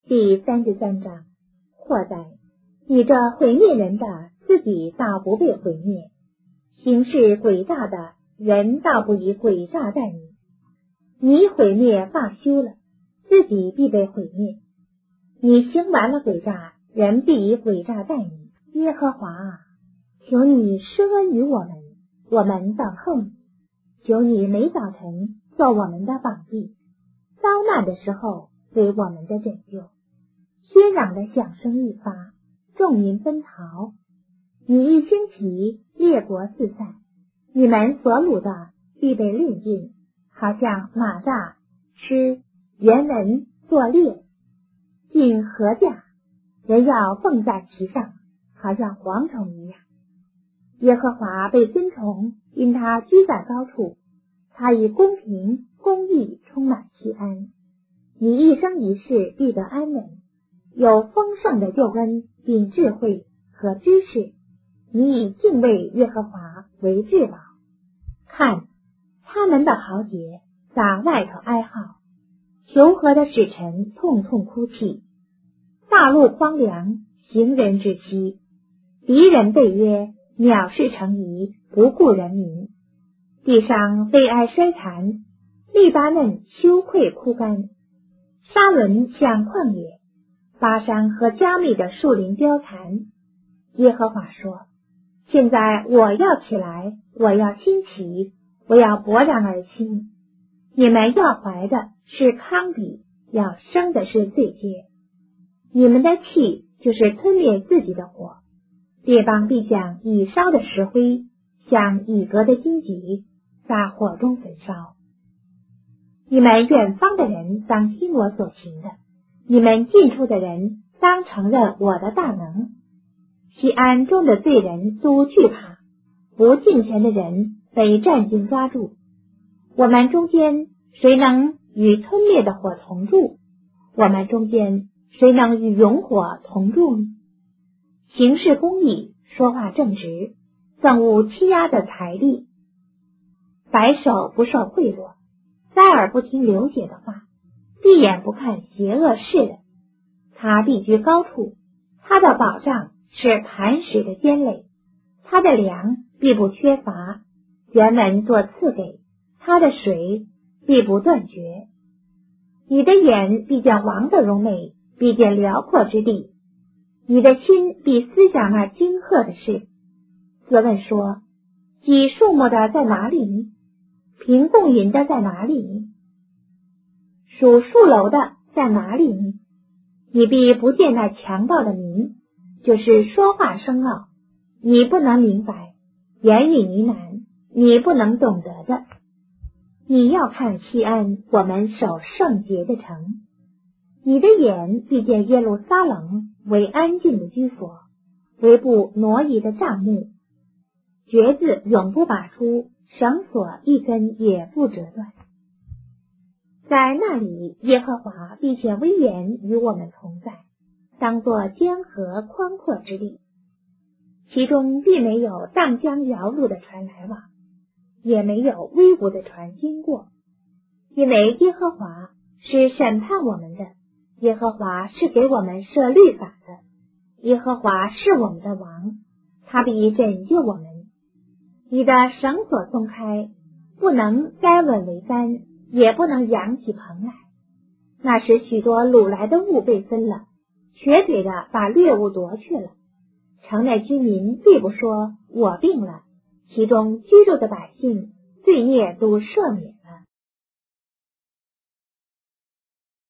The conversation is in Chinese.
第33章。祸哉！你这毁灭人的，自己倒不被毁灭；行事诡诈的人，倒不以诡诈待你。你毁灭罢休了，自己必被毁灭；你行完了诡诈，人必以诡诈待你。耶和华啊，求你施恩于我们，我们等候你。求你每早晨做我们的膀臂，遭难的时候为我们的拯救。喧嚷的响声一发，众民奔逃。你一兴起，列国四散，你们所掳的必被掠尽，好像马蚱吃原文作猎，进禾架，人要蹦在其上，好像蝗虫一样。耶和华被尊崇，因他居在高处，他以公平公义充满其安。你一生一世必得安稳，有丰盛的救恩，并智慧和知识。你以敬畏耶和华为至宝。看，他们的豪杰在外头哀号，求和的使臣痛痛哭泣。大陆荒凉，行人之期，敌人背约，藐视城邑，不顾人民。地上悲哀衰残，利巴嫩羞愧枯干，沙伦像旷野，巴山和加密的树林凋残。耶和华说：现在我要起来，我要兴起，我要勃然而兴。你们要怀的是糠秕，要生的是罪秸。你们的气就是吞灭自己的火，列邦必像已烧的石灰，像已革的荆棘，在火中焚烧。你们远方的人当听我所行的，你们近处的人当承认我的大能。西安中的罪人都惧怕，不敬虔的人被战兢抓住。我们中间谁能与吞灭的火同住？我们中间谁能与永火同住呢？行事公义，说话正直，憎恶欺压的财力，白手不受贿赂，塞耳不听流血的话，闭眼不看邪恶事的。他地居高处，他的保障是磐石的坚垒，他的粮必不缺乏，原文做赐给，他的水必不断绝。你的眼必见王的荣美，必见辽阔之地，你的心必思想那惊吓的事。自问说：挤树木的在哪里？凭供银的在哪里？数树楼的在哪里？你必不见那强暴的民，就是说话深奥，你不能明白，言语呢喃，你不能懂得的。你要看西安，我们守圣洁的城。你的眼必见耶路撒冷为安静的居所，为不挪移的帐幕，橛子永不拔出，绳索一根也不折断。在那里，耶和华必显威严与我们同在，当作江河宽阔之地，其中必没有荡江摇橹的船来往，也没有威武的船经过。因为耶和华是审判我们的，耶和华是给我们设律法的，耶和华是我们的王，他必拯救我们。你的绳索松开，不能该稳为杆，也不能扬起棚来。那时许多掳来的物被分了，瘸腿的把掠物夺去了。城内居民必不说我病了，其中居住的百姓罪孽都赦免。